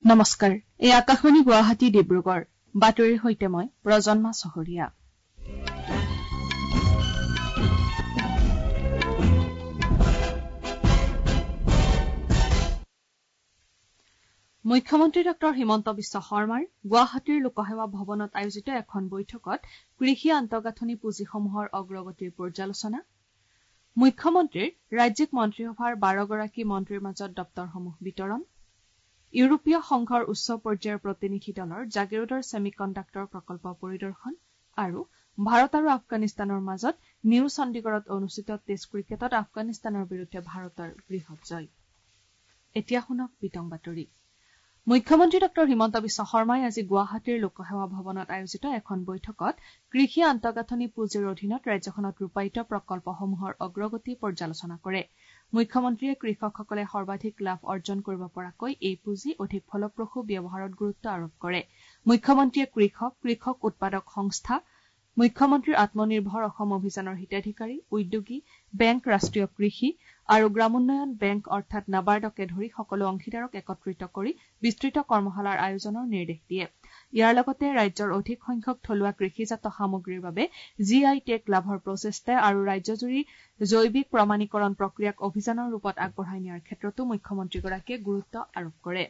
নমস্কাৰ, এই আকাশবাণী গুৱাহাটী ডিব্ৰুগড় বাতৰিৰ সৈতে মই প্ৰজন্মা চহৰীয়া। মুখ্যমন্ত্ৰী ডঃ হিমন্ত বিশ্ব শৰ্মাৰ গুৱাহাটীৰ লোকসেৱা ভৱনত আয়োজিত এখন বৈঠকত কৃষি আন্তঃগাঁথনি পুঁজিসমূহৰ অগ্ৰগতিৰ পৰ্যালোচনা, মুখ্যমন্ত্ৰীৰ ৰাজ্যিক মন্ত্ৰীসভাৰ 12গৰাকী মন্ত্ৰীৰ মাজত দপ্তৰসমূহ বিতৰণ, ইউৰোপীয় সংঘৰ উচ্চ পৰ্যায়ৰ প্ৰতিনিধি দলৰ জাগিৰোডৰ ছেমি কণ্ডাক্টৰ প্ৰকল্প পৰিদৰ্শন আৰু ভাৰত আৰু আফগানিস্তানৰ মাজত নিউ চণ্ডীগড়ত অনুষ্ঠিত টেষ্ট ক্ৰিকেটত আফগানিস্তানৰ বিৰুদ্ধে ভাৰতৰ বৃহৎ জয়। এতিয়া শুনক বিতং বাতৰি। মুখ্যমন্ত্ৰী ডঃ হিমন্ত বিশ্ব শৰ্মাই আজি গুৱাহাটীৰ লোকসেৱা ভৱনত আয়োজিত এখন বৈঠকত কৃষি আন্তঃগাঁথনি পুঁজিৰ অধীনত ৰাজ্যখনত ৰূপায়িত প্ৰকল্পসমূহৰ অগ্ৰগতি পৰ্যালোচনা কৰে। মুখ্যমন্ত্ৰীয়ে কৃষকসকলে সৰ্বাধিক লাভ অৰ্জন কৰিব পৰাকৈ এই পুঁজি অধিক ফলপ্ৰসূ ব্যৱহাৰত গুৰুত্ব আৰোপ কৰে। মুখ্যমন্ত্ৰীয়ে কৃষক উৎপাদক সংস্থা, মুখ্যমন্ত্ৰীৰ আত্মনিৰ্ভৰ অসম অভিযানৰ হিতাধিকাৰী, উদ্যোগী, বেংক, ৰাষ্ট্ৰীয় কৃষি আৰু গ্ৰামোন্নয়ন বেংক অৰ্থাৎ নাবাৰ্ডকে ধৰি সকলো অংশীদাৰক একত্ৰিত কৰি বিস্তৃত কৰ্মশালাৰ আয়োজনৰ নিৰ্দেশ দিয়ে। ইয়াৰ লগতে ৰাজ্যৰ অধিক সংখ্যক থলুৱা কৃষিজাত সামগ্ৰীৰ বাবে GI টেগ লাভৰ প্ৰচেষ্টা আৰু ৰাজ্যজুৰি জৈৱিক প্ৰমাণীকৰণ প্ৰক্ৰিয়াক অভিযানৰ ৰূপত আগবঢ়াই নিয়াৰ ক্ষেত্ৰতো মুখ্যমন্ত্ৰীগৰাকীয়ে গুৰুত্ব আৰোপ কৰে।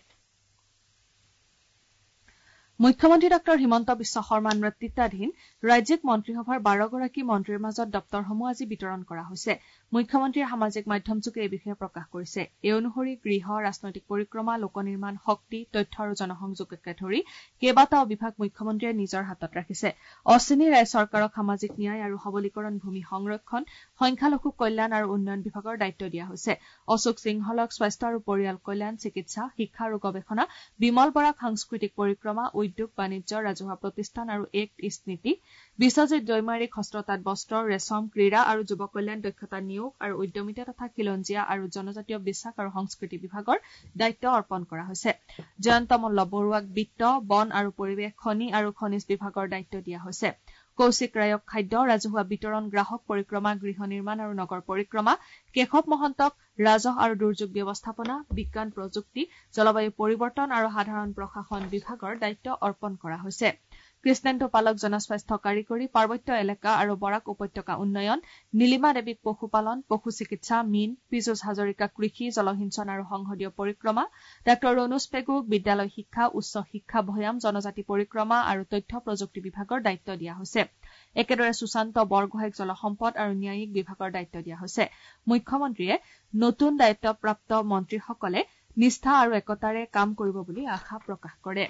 মুখ্যমন্ত্ৰী ডঃ হিমন্ত বিশ্ব শৰ্মাৰ নেতৃত্বাধীন ৰাজ্যিক মন্ত্ৰীসভাৰ 12গৰাকী মন্ত্ৰীৰ মাজত দপ্তৰসমূহ আজি বিতৰণ কৰা হৈছে। মুখ্যমন্ত্ৰীয়ে সামাজিক মাধ্যমযোগে এই বিষয়ে প্ৰকাশ কৰিছে। এই অনুসৰি গৃহ, ৰাজনৈতিক পৰিক্ৰমা, লোক নিৰ্মাণ, শক্তি, তথ্য আৰু জনসংযোগকে ধৰি কেইবাটাও বিভাগ মুখ্যমন্ত্ৰীয়ে নিজৰ হাতত ৰাখিছে। অশ্বিনী ৰায় চৰকাৰক সামাজিক ন্যায় আৰু সবলীকৰণ, ভূমি সংৰক্ষণ, সংখ্যালঘু কল্যাণ আৰু উন্নয়ন বিভাগৰ দায়িত্ব দিয়া হৈছে। অশোক সিংহলক স্বাস্থ্য আৰু পৰিয়াল কল্যাণ, চিকিৎসা, শিক্ষা আৰু গৱেষণা, বিমল বৰাক সাংস্কৃতিক পৰিক্ৰমা, উদ্যোগ, বাণিজ্য, ৰাজহুৱা প্ৰতিষ্ঠান আৰু এক্ট ইষ্ট নীতি, বিশ্বজিৎ দৈমাৰীক হস্ততাঁত বস্ত্ৰ, ৰেচম, ক্ৰীড়া আৰু যুৱ কল্যাণ, দক্ষতা নিয়োগ আৰু উদ্যমিতা তথা খিলঞ্জীয়া আৰু জনজাতীয় বিশ্বাস আৰু সংস্কৃতি বিভাগৰ দায়িত্ব অৰ্পণ কৰা হৈছে। জয়ন্ত মল্ল বৰুৱাক বিত্ত, বন আৰু পৰিৱেশ, খনি আৰু খনিজ বিভাগৰ দায়িত্ব দিয়া হৈছে। কৌশিক ৰায়ক খাদ্য, ৰাজহুৱা বিতৰণ, গ্ৰাহক পৰিক্ৰমা, গৃহ নিৰ্মাণ আৰু নগৰ পৰিক্ৰমা, কেশৱ মহন্তক ৰাজহ আৰু দুৰ্যোগ ব্যৱস্থাপনা, বিজ্ঞান প্ৰযুক্তি, জলবায়ু পৰিৱৰ্তন আৰু সাধাৰণ প্ৰশাসন বিভাগৰ দায়িত্ব অৰ্পণ কৰা হৈছে। কৃষ্ণেন্দু পালক জনস্বাস্থ্য কাৰিকৰী, পাৰ্বত্য এলেকা আৰু বৰাক উপত্যকা উন্নয়ন, নীলিমা দেৱীক পশুপালন, পশু চিকিৎসা, মীন, পীযুষ হাজৰিকা কৃষি, জলসিঞ্চন আৰু সংসদীয় পৰিক্ৰমা, ডাঃ ৰণোজ পেগুক বিদ্যালয় শিক্ষা, উচ্চ শিক্ষা, ভৈয়াম, জনজাতি পৰিক্ৰমা আৰু তথ্য প্ৰযুক্তি বিভাগৰ দায়িত্ব দিয়া হৈছে। একেদৰে সুশান্ত বৰগোহাঁইক জলসম্পদ আৰু ন্যায়িক বিভাগৰ দায়িত্ব দিয়া হৈছে। মুখ্যমন্ত্ৰীয়ে নতুন দায়িত্বপ্ৰাপ্ত মন্ত্ৰীসকলে নিষ্ঠা আৰু একতাৰে কাম কৰিব বুলি আশা প্ৰকাশ কৰে।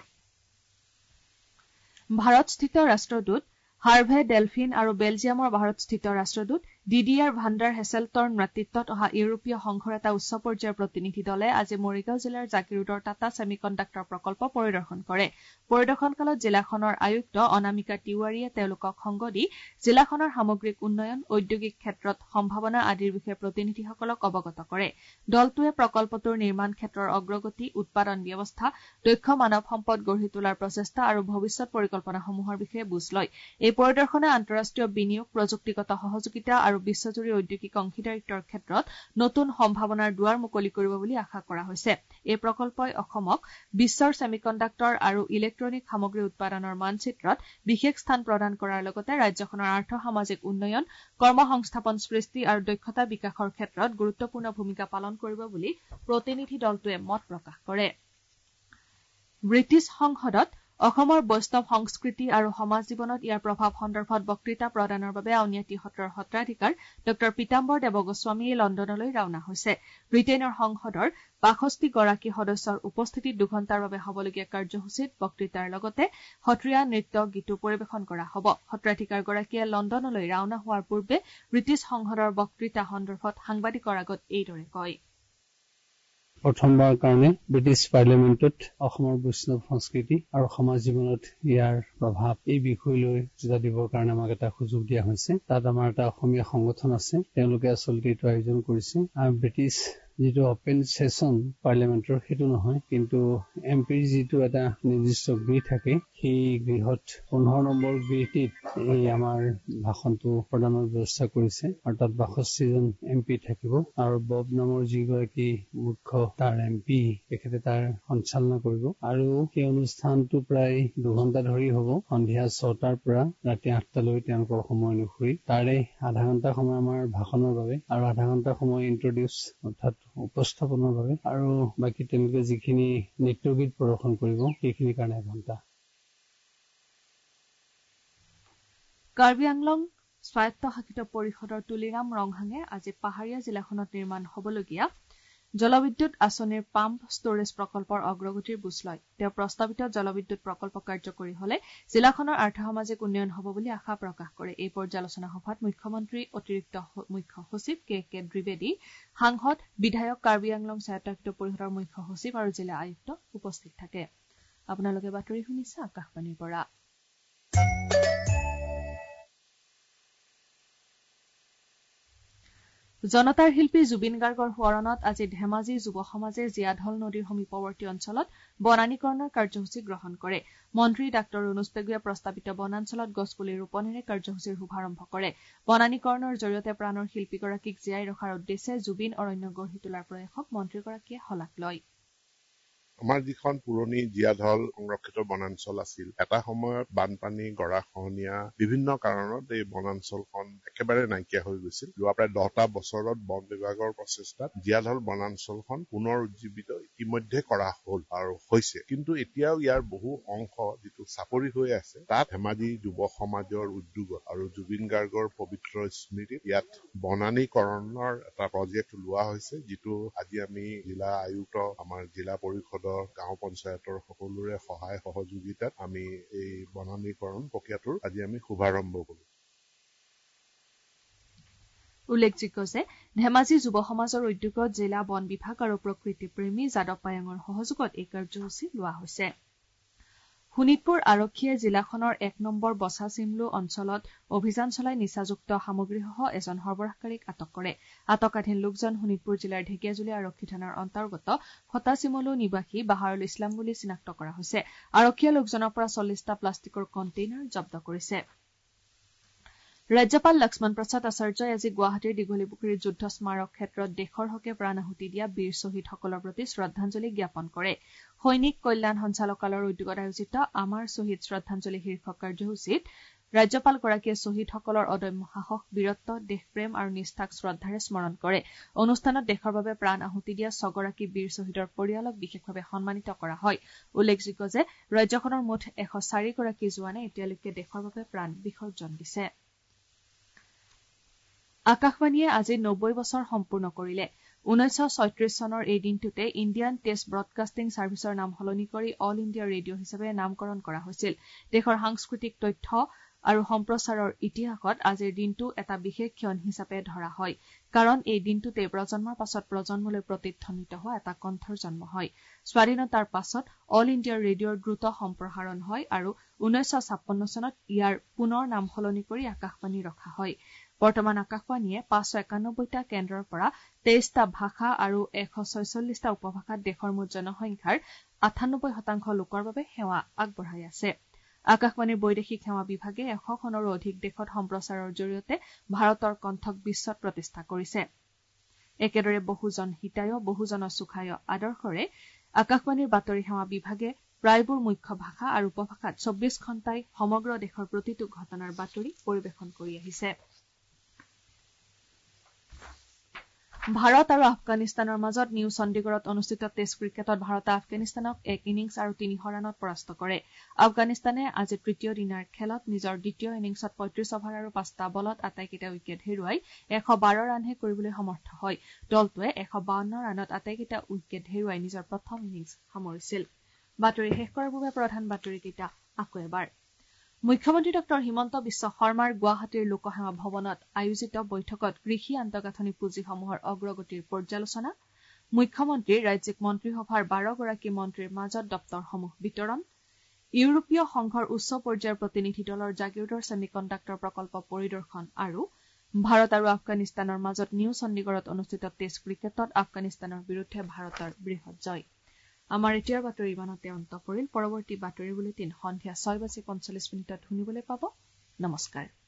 ভাৰতস্থিত ৰাষ্ট্ৰদূত হাৰ্ভে ডেলফিন আৰু বেলজিয়ামৰ ভাৰতস্থিত ৰাষ্ট্ৰদূত ডিডিয়াৰ ভাণ্ডাৰ হেছেলটৰ নেতৃত্বত অহা ইউৰোপীয় সংঘৰ এটা উচ্চ পৰ্যায়ৰ প্ৰতিনিধি দলে আজি মৰিগাঁও জিলাৰ জাগিৰোডৰ টাটা ছেমি কণ্ডাক্টৰ প্ৰকল্প পৰিদৰ্শন কৰে। পৰিদৰ্শন কালত জিলাখনৰ আয়ুক্ত অনামিকা তিৱাৰীয়ে তেওঁলোকক সংগ দি জিলাখনৰ সামগ্ৰিক উন্নয়ন, ঔদ্যোগিক ক্ষেত্ৰত সম্ভাৱনা আদিৰ বিষয়ে প্ৰতিনিধিসকলক অৱগত কৰে। দলটোৱে প্ৰকল্পটোৰ নিৰ্মাণ ক্ষেত্ৰৰ অগ্ৰগতি, উৎপাদন ব্যৱস্থা, দক্ষ মানৱ সম্পদ গঢ়ি তোলাৰ প্ৰচেষ্টা আৰু ভৱিষ্যৎ পৰিকল্পনাসমূহৰ বিষয়ে বুজ লয়। এই পৰিদৰ্শনে আন্তঃৰাষ্ট্ৰীয় বিনিয়োগ, প্ৰযুক্তিগত সহযোগিতা আৰু বিশ্বজুৰি ঔদ্যোগিক অংশীদাৰিত্বৰ ক্ষেত্ৰত নতুন সম্ভাৱনাৰ দুৱাৰ মুকলি কৰিব বুলি আশা কৰা হৈছে। এই প্ৰকল্পই অসমক বিশ্বৰ ছেমি কণ্ডাক্টৰ আৰু ইলেক্ট্ৰনিক সামগ্ৰী উৎপাদনৰ মানচিত্ৰত বিশেষ স্থান প্ৰদান কৰাৰ লগতে ৰাজ্যখনৰ আৰ্থ-সামাজিক উন্নয়ন, কৰ্মসংস্থাপন সৃষ্টি আৰু দক্ষতা বিকাশৰ ক্ষেত্ৰত গুৰুত্বপূৰ্ণ ভূমিকা পালন কৰিব বুলি প্ৰতিনিধি দলটোৱে মত প্ৰকাশ কৰে। ব্ৰিটিছ সংসদত অসমৰ বৈষ্ণৱ সংস্কৃতি আৰু সমাজ জীৱনত ইয়াৰ প্ৰভাৱ সন্দৰ্ভত বক্তৃতা প্ৰদানৰ বাবে আউনীআটী সত্ৰৰ সত্ৰাধিকাৰ ডঃ পীতাম্বৰ দেৱগোস্বামী লণ্ডনলৈ ৰাওনা হৈছে। ব্ৰিটেইনৰ সংসদৰ ৬২গৰাকী সদস্যৰ উপস্থিতিত ২ ঘণ্টাৰ বাবে হ'বলগীয়া কাৰ্যসূচীত বক্তৃতাৰ লগতে সত্ৰীয়া নৃত্য গীতো পৰিৱেশন কৰা হ'ব। সত্ৰাধিকাৰগৰাকীয়ে লণ্ডনলৈ ৰাওনা হোৱাৰ পূৰ্বে ব্ৰিটিছ সংসদৰ বক্তৃতা সন্দৰ্ভত সাংবাদিকৰ আগত এইদৰে কয়। প্ৰথমবাৰৰ কাৰণে ব্ৰিটিছ পাৰ্লিয়ামেণ্টত অসমৰ বৈষ্ণৱ সংস্কৃতি আৰু সমাজ জীৱনত ইয়াৰ প্ৰভাৱ এই বিষয়লৈ বুজা দিবৰ কাৰণে আমাক এটা সুযোগ দিয়া হৈছে। তাত আমাৰ এটা অসমীয়া সংগঠন আছে, তেওঁলোকে আচলতে এইটো আয়োজন কৰিছে। ব্ৰিটিছ যিটো অপেন সেশন পাৰ্লিয়ামেণ্টৰ সেইটো নহয়, কিন্তু এমপিৰ যিটো এটা নিৰ্দিষ্ট গৃহ থাকে, সেই গৃহত 15 নম্বৰ গৃহটিত এই আমাৰ ভাষণটো প্ৰদানৰ ব্যৱস্থা কৰিছে আৰু তাত 62 জন এমপি থাকিব আৰু বব নামৰ যিগৰাকী মুখ্য তাৰ এমপি তেখেতে তাৰ সঞ্চালনা কৰিব আৰু সেই অনুষ্ঠানটো প্ৰায় 2 ঘণ্টা ধৰি হ'ব। সন্ধিয়া 6টাৰ পৰা ৰাতি 8টালৈ তেওঁলোকৰ সময় অনুসৰি তাৰে আধা ঘণ্টা সময় আমাৰ ভাষণৰ বাবে আৰু আধা ঘণ্টা সময় ইন্ট্ৰডিউচ অৰ্থাৎ উপস্থাপনৰ বাবে আৰু বাকী তেওঁলোকে যিখিনি নৃত্য গীত প্ৰদৰ্শন কৰিব সেইখিনিৰ কাৰণে এঘণ্টা। কাৰ্বি আংলং স্বায়ত্তশাসিত পৰিষদৰ তুলিৰাম ৰংহাঙে আজি পাহাৰীয়া জিলাখনত নিৰ্মাণ হ'বলগীয়া জলবিদ্যুৎ আঁচনিৰ পাম্প ষ্টোৰেজ প্ৰকল্পৰ অগ্ৰগতিৰ বুজ লয়। তেওঁ প্ৰস্তাৱিত জলবিদ্যুৎ প্ৰকল্প কাৰ্যকৰী হলে জিলাখনৰ আৰ্থ-সামাজিক উন্নয়ন হ'ব বুলি আশা প্ৰকাশ কৰে। এই পৰ্যালোচনা সভাত মুখ্যমন্ত্ৰী, অতিৰিক্ত মুখ্য সচিব কে দ্বিবেদী, সাংসদ, বিধায়ক, কাৰ্বি আংলং স্বায়ত্তশাসিত পৰিষদৰ মুখ্য সচিব আৰু জিলা আয়ুক্ত উপস্থিত থাকে। আপোনালোকে বাতৰি শুনিছে আকাশবাণীৰ পৰা। জনতাৰ শিল্পী জুবিন গাৰ্গৰ সোঁৱৰণত আজি ধেমাজি যুৱ সমাজে জীয়াঢল নদীৰ সমীপৱৰ্তী অঞ্চলত বনানীকৰণৰ কাৰ্যসূচী গ্ৰহণ কৰে। মন্ত্ৰী ডাঃ ৰুনুজ পেগুৱে প্ৰস্তাৱিত বনাঞ্চলত গছপুলি ৰোপণেৰে কাৰ্যসূচীৰ শুভাৰম্ভ কৰে। বনানীকৰণৰ জৰিয়তে প্ৰাণৰ শিল্পীগৰাকীক জীয়াই ৰখাৰ উদ্দেশ্যে জুবিন অৰণ্য গঢ়ি তোলাৰ প্ৰয়াসক মন্ত্ৰীগৰাকীয়ে শলাগ লয়। আমাৰ যিখন পুৰণি জীয়াঢল সংৰক্ষিত বনাঞ্চল আছিল, এটা সময়ত বানপানী, গৰাখহনীয়া বিভিন্ন কাৰণত এই বনাঞ্চলখন একেবাৰে নাইকিয়া হৈ গৈছিল। যোৱা প্ৰায় 10টা বছৰত বন বিভাগৰ প্ৰচেষ্টাত জীয়াঢল বনাঞ্চলখন পুনৰ উজ্জীৱিত ইতিমধ্যে কৰা হ'ল আৰু হৈছে। কিন্তু এতিয়াও ইয়াৰ বহু অংশ যিটো চাপৰি হৈ আছে, তাত ধেমাজি যুৱ সমাজৰ উদ্যোগত আৰু জুবিন গাৰ্গৰ পবিত্ৰ স্মৃতিত ইয়াত বনানীকৰণৰ এটা প্ৰজেক্ট লোৱা হৈছে, যিটো আজি আমি জিলা আয়ুক্ত, আমাৰ জিলা পৰিষদৰ, গাঁও পঞ্চায়তৰ সকলোৰে সহায় সহযোগিতাত আমি এই বনানীকৰণ প্ৰক্ৰিয়াটোৰ আজি আমি শুভাৰম্ভ কৰোঁ। উল্লেখযোগ্য যে ধেমাজি যুৱ সমাজৰ উদ্যোগত জিলা বন বিভাগ আৰু প্ৰকৃতি প্ৰেমী যাদৱ পায়েঙৰ সহযোগত এই কাৰ্যসূচী লোৱা হৈছে। শোণিতপুৰ আৰক্ষীয়ে জিলাখনৰ 1 নম্বৰ বছাচিমলু অঞ্চলত অভিযান চলাই নিচাযুক্ত সামগ্ৰীসহ এজন সৰবৰাহকাৰীক আটক কৰে। আটকাধীন লোকজন শোণিতপুৰ জিলাৰ ঢেকিয়াজুলি আৰক্ষী থানাৰ অন্তৰ্গত ফটাচিমলু নিবাসী বাহাৰুল ইছলাম বুলি চিনাক্ত কৰা হৈছে। আৰক্ষীয়ে লোকজনৰ পৰা 40টা প্লাষ্টিকৰ কণ্টেইনাৰ জব্দ কৰিছে। ৰাজ্যপাল লক্ষ্মণ প্ৰসাদ আচাৰ্যই আজি গুৱাহাটীৰ দীঘলীপুখুৰীৰ যুদ্ধ স্মাৰক ক্ষেত্ৰত দেশৰ হকে প্ৰাণ আহুতি দিয়া বীৰ শ্বহীদসকলৰ প্ৰতি শ্ৰদ্ধাঞ্জলি জ্ঞাপন কৰে। সৈনিক কল্যাণ সঞ্চালকালয়ৰ উদ্যোগত আয়োজিত আমাৰ শ্বহীদ শ্ৰদ্ধাঞ্জলি শীৰ্ষক কাৰ্যসূচীত ৰাজ্যপালগৰাকীয়ে শ্বহীদসকলৰ অদম্য সাহস, বীৰত্ব, দেশপ্ৰেম আৰু নিষ্ঠাক শ্ৰদ্ধাৰে স্মৰণ কৰে। অনুষ্ঠানত দেশৰ বাবে প্ৰাণ আহুতি দিয়া 6গৰাকী বীৰ শ্বহীদৰ পৰিয়ালক বিশেষভাৱে সন্মানিত কৰা হয়। উল্লেখযোগ্য যে ৰাজ্যখনৰ মুঠ 104গৰাকী জোৱানে এতিয়ালৈকে দেশৰ বাবে প্ৰাণ বিসৰ্জন দিছে। আকাশবাণীয়ে আজি 90 বছৰ সম্পূৰ্ণ কৰিলে। 1936 চনৰ এই দিনটোতে ইণ্ডিয়ান টেষ্ট ব্ৰডকাষ্টিং ছাৰ্ভিচৰ নাম সলনি কৰি অল ইণ্ডিয়া ৰেডিঅ' হিচাপে নামকৰণ কৰা হৈছিল। দেশৰ সাংস্কৃতিক তথ্য আৰু সম্প্ৰচাৰৰ ইতিহাসত আজিৰ দিনটো এটা বিশেষ ক্ষণ হিচাপে ধৰা হয়, কাৰণ এই দিনটোতে প্ৰজন্মৰ পাছত প্ৰজন্মলৈ প্ৰতিধ্বনিত হোৱা এটা কণ্ঠৰ জন্ম হয়। স্বাধীনতাৰ পাছত অল ইণ্ডিয়া ৰেডিঅ'ৰ দ্ৰুত সম্প্ৰসাৰণ হয় আৰু 1956 চনত ইয়াৰ পুনৰ নাম সলনি কৰি আকাশবাণী ৰখা হয়। বৰ্তমান আকাশবাণীয়ে 591টা কেন্দ্ৰৰ পৰা 23টা ভাষা আৰু 146টা উপভাষাত দেশৰ মুঠ জনসংখ্যাৰ 98% লোকৰ বাবে সেৱা আগবঢ়াই আছে। আকাশবাণীৰ বৈদেশিক সেৱা বিভাগে 100খনৰো অধিক দেশত সম্প্ৰচাৰৰ জৰিয়তে ভাৰতৰ কণ্ঠক বিশ্বত প্ৰতিষ্ঠা কৰিছে। একেদৰে বহুজন হিতায় বহুজন সুখায় আদৰ্শৰে আকাশবাণীৰ বাতৰি সেৱা বিভাগে প্ৰায়বোৰ মুখ্য ভাষা আৰু উপভাষাত 24 ঘণ্টাই সমগ্ৰ দেশৰ প্ৰতিটো ঘটনাৰ বাতৰি পৰিৱেশন কৰি আহিছে। ভাৰত আৰু আফগানিস্তানৰ মাজত নিউ চণ্ডীগড়ত অনুষ্ঠিত টেষ্ট ক্ৰিকেটত ভাৰতে আফগানিস্তানক 1 ইনিংছ আৰু 300 ৰানত পৰাস্ত কৰে। আফগানিস্তানে আজি তৃতীয় দিনাৰ খেলত নিজৰ দ্বিতীয় ইনিংছত 35 অভাৰ আৰু 5টা বলত আটাইকেইটা উইকেট হেৰুৱাই 112 ৰানহে কৰিবলৈ সমৰ্থ হয়। দলটোৱে 152 ৰানত আটাইকেইটা উইকেট হেৰুৱাই নিজৰ প্ৰথম ইনিংছ সামৰিছিল। বাতৰি শেষ কৰাৰ পূৰ্বে প্ৰধান বাতৰিকেইটা আকৌ এবাৰ। মুখ্যমন্ত্ৰী ডঃ হিমন্ত বিশ্ব শৰ্মাৰ গুৱাহাটীৰ লোকসেৱা ভৱনত আয়োজিত বৈঠকত কৃষি আন্তঃগাঁথনি পুঁজিসমূহৰ অগ্ৰগতিৰ পৰ্যালোচনা। মুখ্যমন্ত্ৰীৰ ৰাজ্যিক মন্ত্ৰীসভাৰ 12গৰাকী মন্ত্ৰীৰ মাজত দপ্তৰসমূহ বিতৰণ। ইউৰোপীয় সংঘৰ উচ্চ পৰ্যায়ৰ প্ৰতিনিধি দলৰ জাগিৰোডৰ ছেমিকণ্ডাক্টৰ প্ৰকল্প পৰিদৰ্শন আৰু ভাৰত আৰু আফগানিস্তানৰ মাজত নিউ চণ্ডীগড়ত অনুষ্ঠিত টেষ্ট ক্ৰিকেটত আফগানিস্তানৰ বিৰুদ্ধে ভাৰতৰ বৃহৎ জয়। আমাৰ এতিয়াৰ বাতৰি ইমানতে অন্ত পৰিল। পৰৱৰ্তী বাতৰি বুলেটিন সন্ধিয়া 6:45 শুনিবলৈ পাব। নমস্কাৰ।